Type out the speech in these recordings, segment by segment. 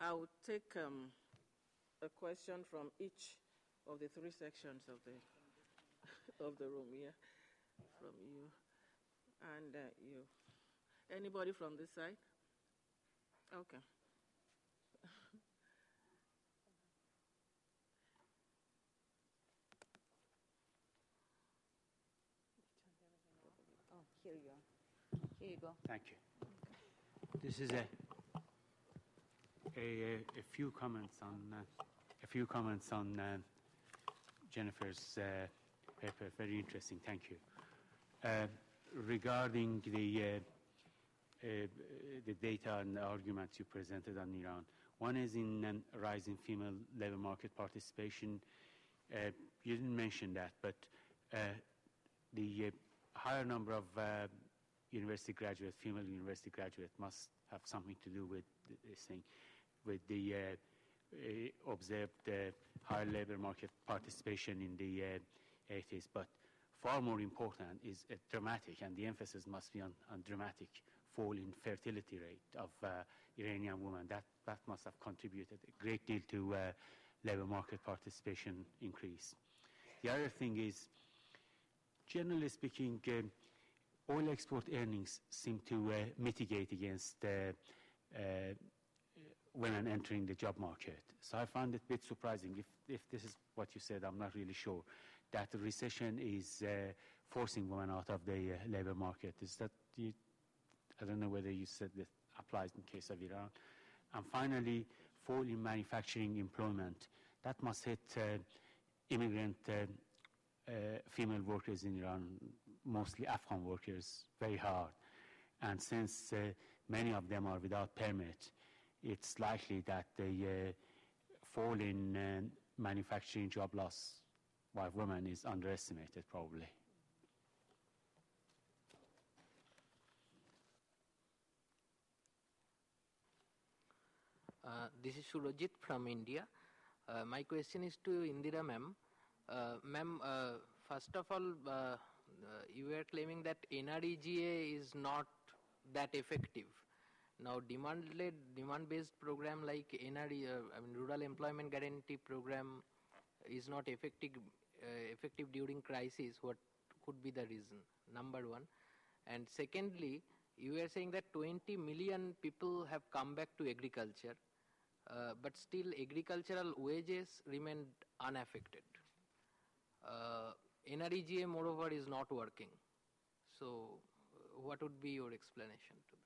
I'll take a question from each of the three sections of the room here, from you and you. Anybody from this side? Okay. Oh, here you are. Here you go. Thank you. This is a few comments on Jennifer's paper. Very interesting. Thank you. Regarding the data and the arguments you presented on Iran, one is in rising female labor market participation. You didn't mention that, but the higher number of female university graduates must have something to do with this thing, with the observed higher labor market participation in the 80s. But far more important is a dramatic, and the emphasis must be on dramatic fall in fertility rate of Iranian women. That must have contributed a great deal to labor market participation increase. The other thing is, generally speaking, oil export earnings seem to mitigate against women entering the job market. So I find it a bit surprising. If this is what you said, I'm not really sure, that the recession is forcing women out of the labor market. Is that you? I don't know whether you said that applies in case of Iran. And finally, fall in manufacturing employment. That must hit immigrant female workers in Iran, mostly Afghan workers, very hard. And since many of them are without permit, it's likely that the fall in manufacturing job loss by women is underestimated, probably. This is Surajit from India. My question is to Indira ma'am. Ma'am, first of all, you were claiming that NREGA is not that effective. Now, demand-based program like Rural Employment Guarantee Program is not effective during crisis. What could be the reason? Number one. And secondly, you were saying that 20 million people have come back to agriculture, but still agricultural wages remain unaffected. NREGA, moreover, is not working. So, what would be your explanation to that?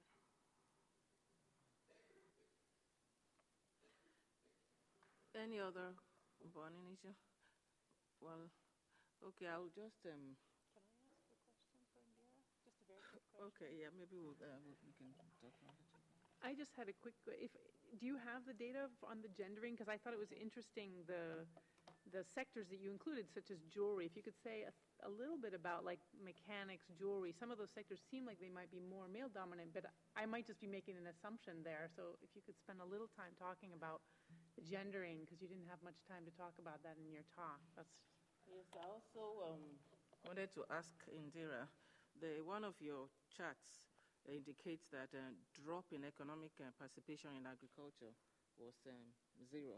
Any other burning issue? Well, okay, I'll just... Can I ask a question for Indira? Just a very quick question. Okay, yeah, maybe we can talk about it. I just had a quick... do you have the data on the gendering? Because I thought it was interesting, the sectors that you included, such as jewelry. If you could say a little bit about, like, mechanics, jewelry. Some of those sectors seem like they might be more male-dominant, but I might just be making an assumption there. So if you could spend a little time talking about the gendering, because you didn't have much time to talk about that in your talk. Yes, I also wanted to ask Indira, one of your charts indicates that drop in economic participation in agriculture was zero.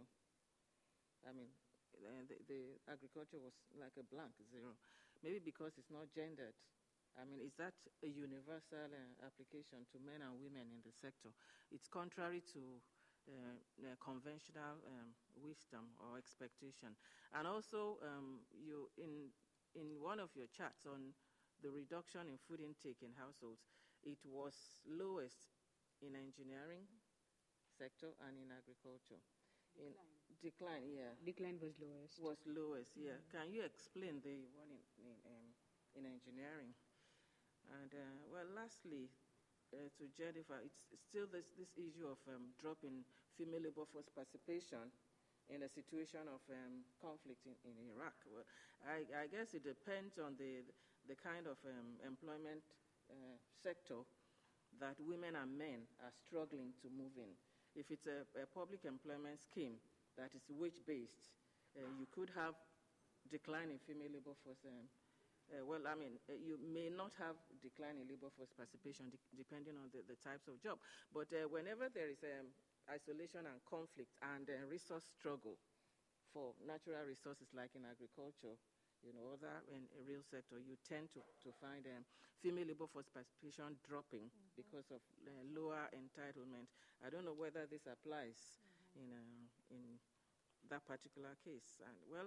I mean, the agriculture was like a blank zero. Maybe because it's not gendered. I mean, is that a universal application to men and women in the sector? It's contrary to conventional wisdom or expectation. And also, you in one of your charts on the reduction in food intake in households, it was lowest in engineering sector and in agriculture. Decline, yeah. Decline was lowest. Was lowest, yeah. Can you explain the one in engineering? And well, lastly, to Jennifer, it's still this issue of drop in female labor force participation in a situation of conflict in Iraq. Well, I guess it depends on the kind of employment sector that women and men are struggling to move in. If it's a public employment scheme that is wage-based, you could have decline in female labor force. Well, I mean, you may not have decline in labor force participation depending on the types of job. But whenever there is isolation and conflict and resource struggle for natural resources like in agriculture, other in a real sector, you tend to find female labor force participation dropping because of lower entitlement. I don't know whether this applies in that particular case. And well,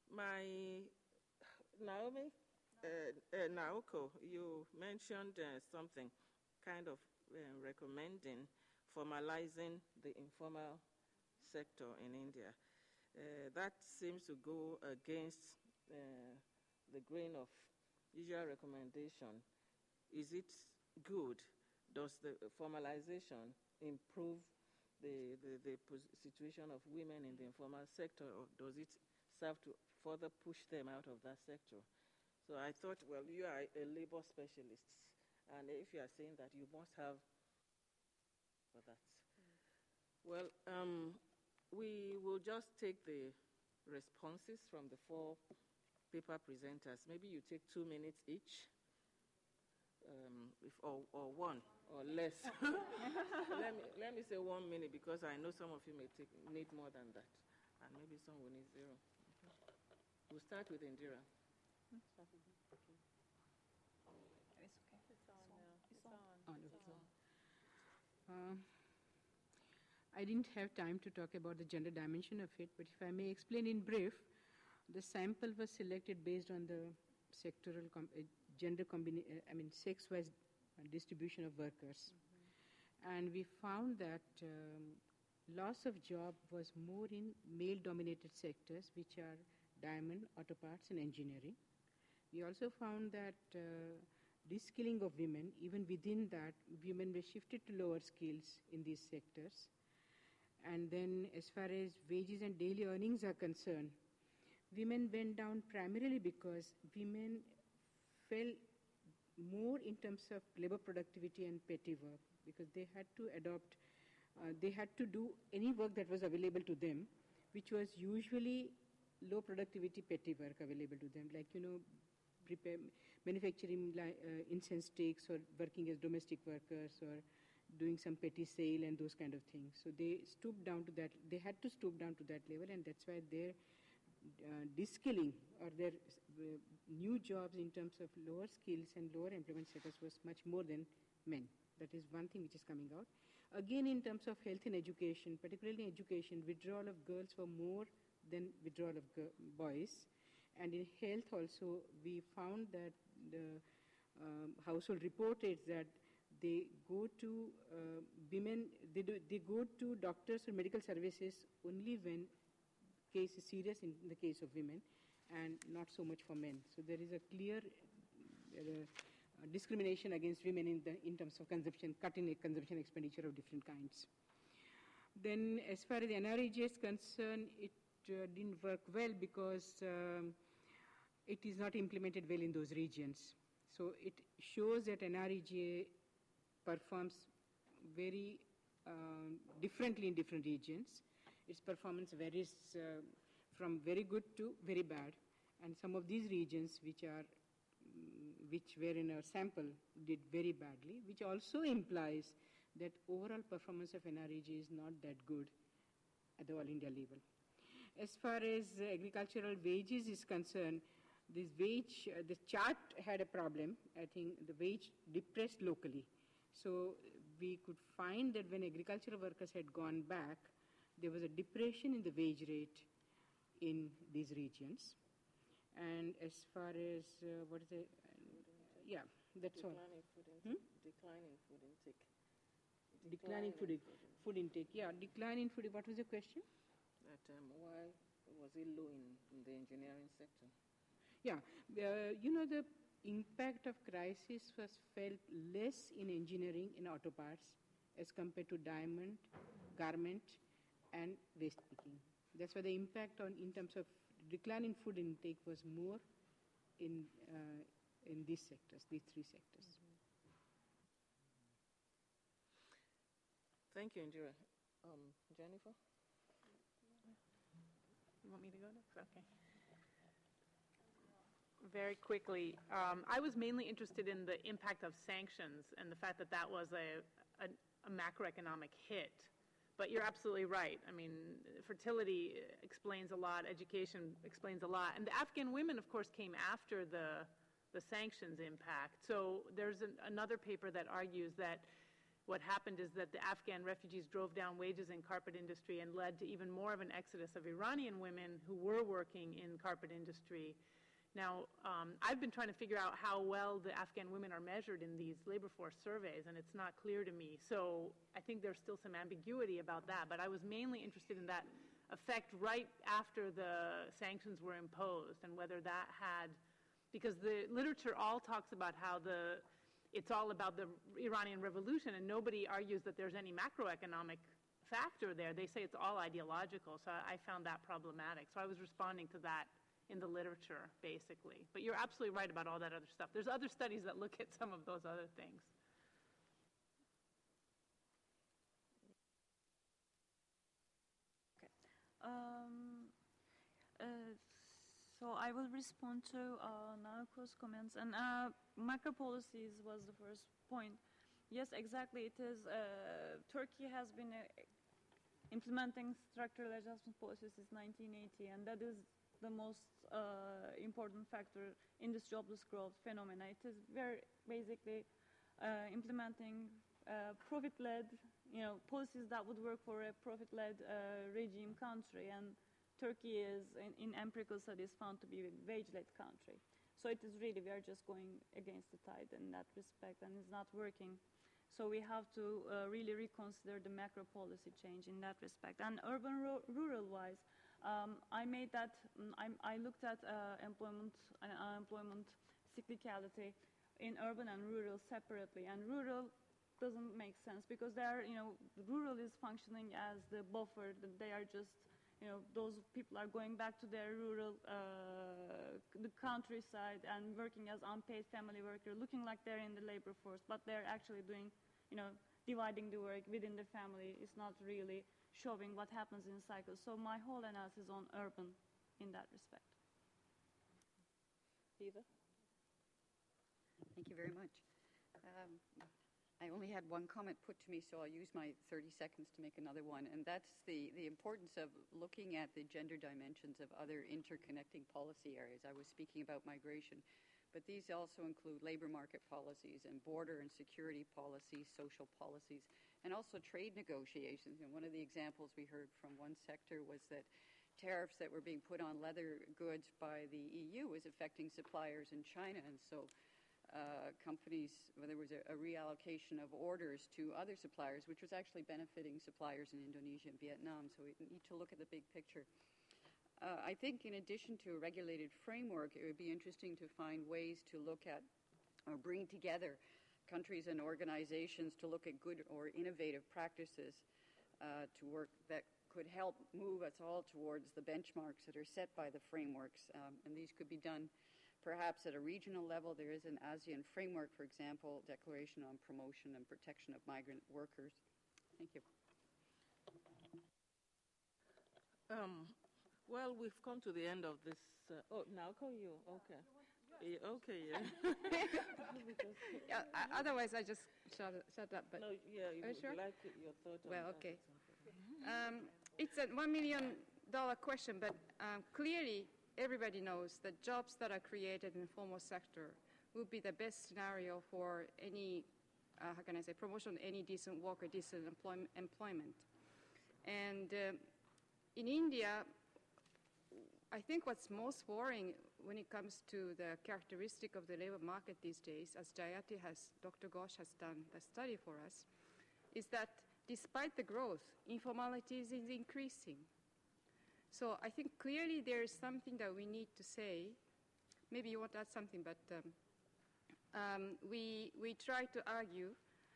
Naoko, you mentioned something kind of recommending formalizing the informal sector in India. That seems to go against the grain of usual recommendation. Is it good? Does the formalization improve the situation of women in the informal sector, or does it serve to further push them out of that sector? So I thought, well, you are a labor specialist, and if you are saying that, you must have for that. Well, we will just take the responses from the 4 paper presenters. Maybe you take 2 minutes each, or one, or less. let me say 1 minute, because I know some of you may need more than that, and maybe some will need 0. Okay. We'll start with Indira. It's okay. It's on now. It's on. I didn't have time to talk about the gender dimension of it, but if I may explain in brief, the sample was selected based on the sectoral sex-wise distribution of workers. And we found that loss of job was more in male-dominated sectors, which are diamond, auto parts, and engineering. We also found that de-skilling of women, even within that, women were shifted to lower skills in these sectors. And then as far as wages and daily earnings are concerned, women went down primarily because women fell more in terms of labor productivity and petty work, because they had to do any work that was available to them, which was usually low productivity petty work available to them, like, prepare, manufacturing incense sticks, or working as domestic workers, or doing some petty sale and those kind of things. So they stooped down to that. They had to stoop down to that level, and that's why their de-skilling, or their new jobs in terms of lower skills and lower employment status was much more than men. That is one thing which is coming out. Again, in terms of health and education, particularly education, withdrawal of girls were more than withdrawal of boys. And in health also, we found that the household reported that they go to women, they go to doctors or medical services only when case is serious in the case of women, and not so much for men. So there is a clear discrimination against women in terms of consumption, cutting consumption expenditure of different kinds. Then as far as the NREG is concerned, it didn't work well because it is not implemented well in those regions. So it shows that NREGA performs very differently in different regions. Its performance varies from very good to very bad. And some of these regions which were in our sample did very badly, which also implies that overall performance of NREG is not that good at the All India level. As far as agricultural wages is concerned, the chart had a problem. I think the wage depressed locally. So we could find that when agricultural workers had gone back, there was a depression in the wage rate in these regions. And as far as, that's all. Decline in food intake. Decline in food intake, yeah. Decline in food, what was the question? That why was it low in the engineering sector? Yeah, the impact of crisis was felt less in engineering and auto parts as compared to diamond, garment, and waste picking. That's why the impact in terms of decline in food intake was more in these sectors, these 3 sectors. Thank you, Indira. Jennifer? You want me to go next? Okay. Very quickly, I was mainly interested in the impact of sanctions and the fact that that was a macroeconomic hit. But you're absolutely right. I mean, fertility explains a lot, education explains a lot. And the Afghan women, of course, came after the sanctions impact. So there's another paper that argues that what happened is that the Afghan refugees drove down wages in carpet industry and led to even more of an exodus of Iranian women who were working in carpet industry. Now, I've been trying to figure out how well the Afghan women are measured in these labor force surveys, and it's not clear to me. So I think there's still some ambiguity about that. But I was mainly interested in that effect right after the sanctions were imposed and whether that had, because the literature all talks about how it's all about the Iranian Revolution, and nobody argues that there's any macroeconomic factor there. They say it's all ideological. So I found that problematic. So I was responding to that in the literature, basically. But you're absolutely right about all that other stuff. There's other studies that look at some of those other things. So I will respond to Naoko's comments. And macro policies was the first point. Yes, exactly. It is. Turkey has been implementing structural adjustment policies since 1980, and that is the most important factor in this jobless growth phenomena. It is very basically implementing profit-led, policies that would work for a profit-led regime country, and Turkey is, in empirical studies, found to be a wage-led country. So it is really, we are just going against the tide in that respect, and it's not working. So we have to really reconsider the macro policy change in that respect. And urban-rural-wise, I made that. I looked at employment cyclicality in urban and rural separately, and rural doesn't make sense because rural is functioning as the buffer. They are just, those people are going back to their rural, the countryside and working as unpaid family worker, looking like they're in the labor force, but they're actually doing, dividing the work within the family. It's not really showing what happens in cycles. So my whole analysis on urban in that respect. Eva? Thank you very much. I only had one comment put to me, so I'll use my 30 seconds to make another one, and that's the importance of looking at the gender dimensions of other interconnecting policy areas. I was speaking about migration, but these also include labor market policies and border and security policies, social policies, and also trade negotiations. And one of the examples we heard from one sector was that tariffs that were being put on leather goods by the EU was affecting suppliers in China, and so companies, there was a reallocation of orders to other suppliers, which was actually benefiting suppliers in Indonesia and Vietnam. So we need to look at the big picture. I think in addition to a regulated framework, it would be interesting to find ways to look at or bring together countries and organizations to look at good or innovative practices to work that could help move us all towards the benchmarks that are set by the frameworks. And these could be done perhaps at a regional level. There is an ASEAN framework, for example, Declaration on Promotion and Protection of Migrant Workers. Thank you. Well, we've come to the end of this. Now call you. Okay. Okay, yeah. Yeah, otherwise, I just shut up. But no, yeah, you would sure? like your thought on well, that. okay. It's a $1 million question, but clearly everybody knows that jobs that are created in the formal sector would be the best scenario for any, promotion of any decent work or decent employment. And in India, I think what's most worrying when it comes to the characteristic of the labor market these days, as Dr. Ghosh has done the study for us, is that despite the growth, informality is increasing. So I think clearly there is something that we need to say. Maybe you want to add something, but we try to argue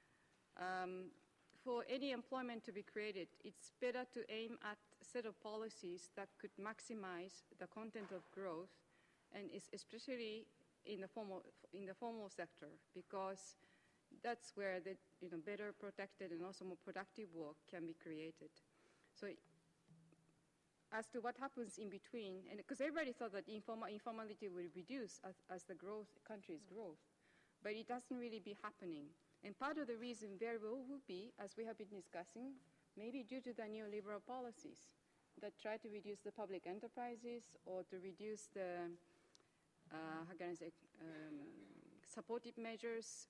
for any employment to be created, it's better to aim at a set of policies that could maximize the content of growth, and especially in the formal sector, because that's where the better protected and also more productive work can be created. So as to what happens in between, and because everybody thought that informality will reduce as the countries grow, but it doesn't really be happening. And part of the reason very well would be, as we have been discussing, maybe due to the neoliberal policies that try to reduce the public enterprises or to reduce the, how can I say, supportive measures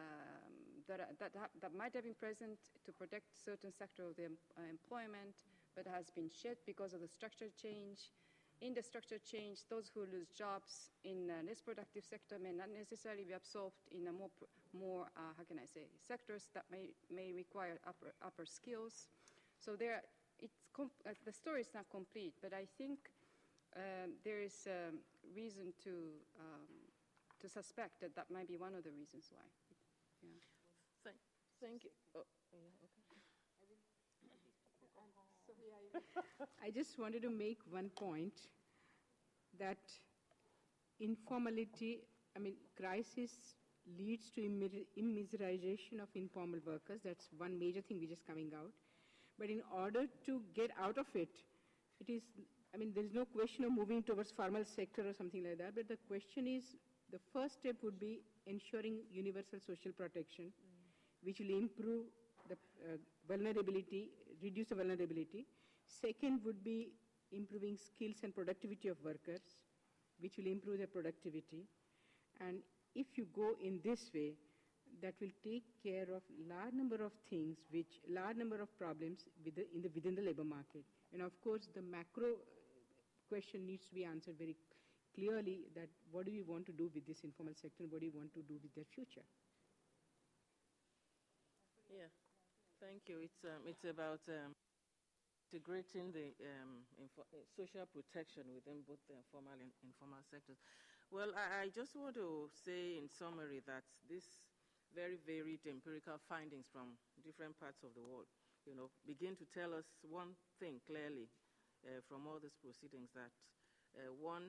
that might have been present to protect certain sector of the employment, but has been shed because of the structure change. In the structure change, those who lose jobs in a less productive sector may not necessarily be absorbed in a more how can I say, sectors that may require upper skills. So the story is not complete, but I think there is reason to suspect that might be one of the reasons why. Yeah. Thank you. Oh, yeah, okay. I just wanted to make one point that informality, crisis leads to immiserization of informal workers. That's one major thing which is coming out. But in order to get out of it, there is no question of moving towards formal sector or something like that, but the question is, the first step would be ensuring universal social protection, which will improve the vulnerability, reduce the vulnerability. Second would be improving skills and productivity of workers, which will improve their productivity. And if you go in this way, that will take care of large number of things, large number of problems within the labor market. And of course, the macro question needs to be answered very clearly, that what do we want to do with this informal sector, and what do we want to do with their future? Yeah, thank you. It's about integrating the social protection within both the formal and informal sectors. Well, I just want to say in summary that this very varied empirical findings from different parts of the world, begin to tell us one thing clearly from all these proceedings, that one,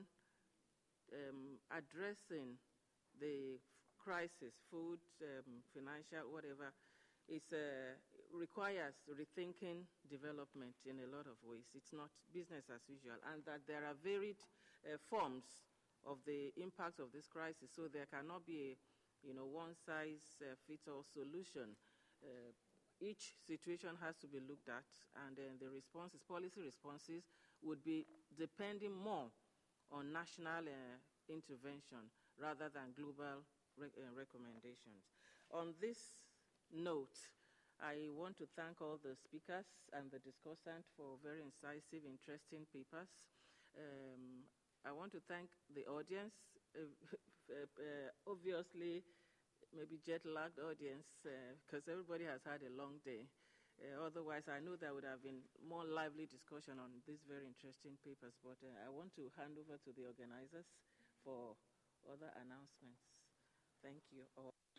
addressing the crisis, food, financial, whatever, requires rethinking development in a lot of ways. It's not business as usual, and that there are varied forms of the impact of this crisis, so there cannot be a one-size-fits-all solution. Each situation has to be looked at, and then the responses, policy responses, would be depending more on national intervention rather than global recommendations. On this note, I want to thank all the speakers and the discussant for very incisive, interesting papers. I want to thank the audience, obviously maybe jet-lagged audience, because everybody has had a long day. Otherwise, I know there would have been more lively discussion on these very interesting papers, but I want to hand over to the organizers for other announcements. Thank you all.